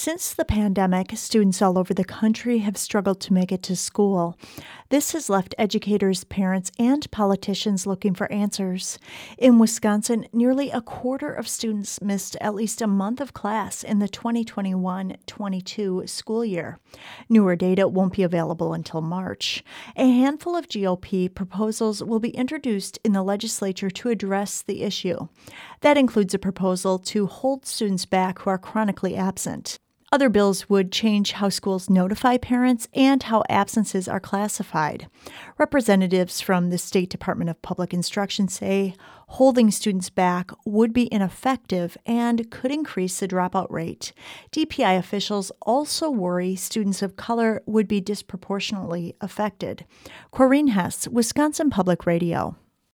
Since the pandemic, students all over the country have struggled to make it to school. This has left educators, parents, and politicians looking for answers. In Wisconsin, nearly a quarter of students missed at least a month of class in the 2021-22 school year. Newer data won't be available until March. A handful of GOP proposals will be introduced in the legislature to address the issue. That includes a proposal to hold students back who are chronically absent. Other bills would change how schools notify parents and how absences are classified. Representatives from the State Department of Public Instruction say holding students back would be ineffective and could increase the dropout rate. DPI officials also worry students of color would be disproportionately affected. Corrine Hess, Wisconsin Public Radio.